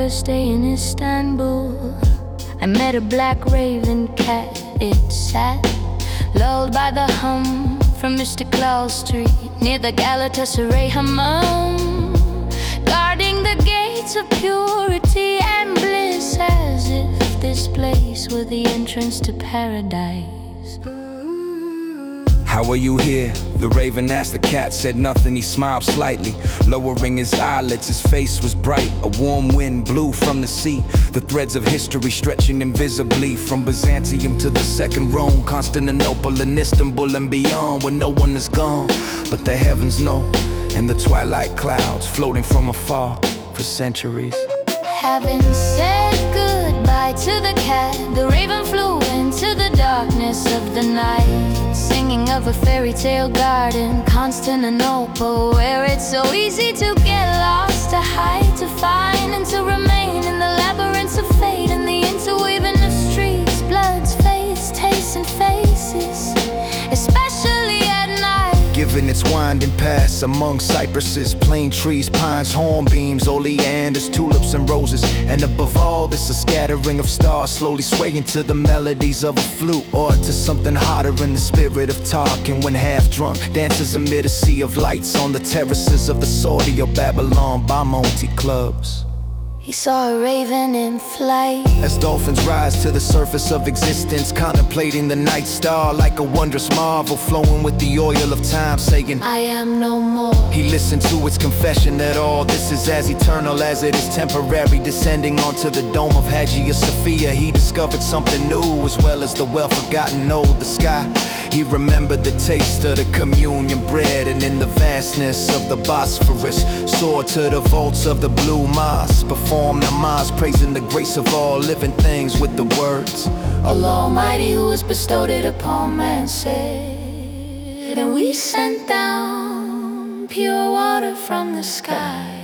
first day in Istanbul, I met a black raven cat. It sat, lulled by the hum from Istiklal Street, near the Galatasaray Hammam, guarding the gates of purity and bliss, as if this place were the entrance to paradise. How are you here? The raven asked. The cat said nothing. He smiled slightly, lowering his eyelids. His face was bright. A warm wind blew from the sea, the threads of history stretching invisibly from Byzantium to the Second Rome, Constantinople and Istanbul and beyond, where no one is gone, but the heavens know, and the twilight clouds floating from afar for centuries. Having said goodbye to the cat, the raven flew into the darkness of the night, singing of a fairy tale garden, Constantinople, where it's so easy to get lost, to hide, to find, and to remain in the labyrinths of fate, and the interweaving of streets, bloods, faiths, tastes, and faces, especially at night. Given its winding paths among cypresses, plane trees, pines, hornbeams, oleanders, tulips, and roses. And above all this, a scattering of stars slowly swaying to the melodies of a flute, or to something hotter in the spirit of talking when half drunk. Dances amid a sea of lights on the terraces of the Saudi or Babylon Bamonti clubs. He saw a raven in flight, as dolphins rise to the surface of existence, contemplating the night star like a wondrous marvel, flowing with the oil of time, saying, I am no more. He listened to its confession that all this is as eternal as it is temporary. Descending onto the dome of Hagia Sophia, he discovered something new, as well as the well-forgotten old, the sky. He remembered the taste of the communion bread, and in the vastness of the Bosphorus, soared to the vaults of the blue mosque, performed namaz, praising the grace of all living things with the words, Allah Almighty, who has bestowed it upon man, said, and we sent down pure water from the sky.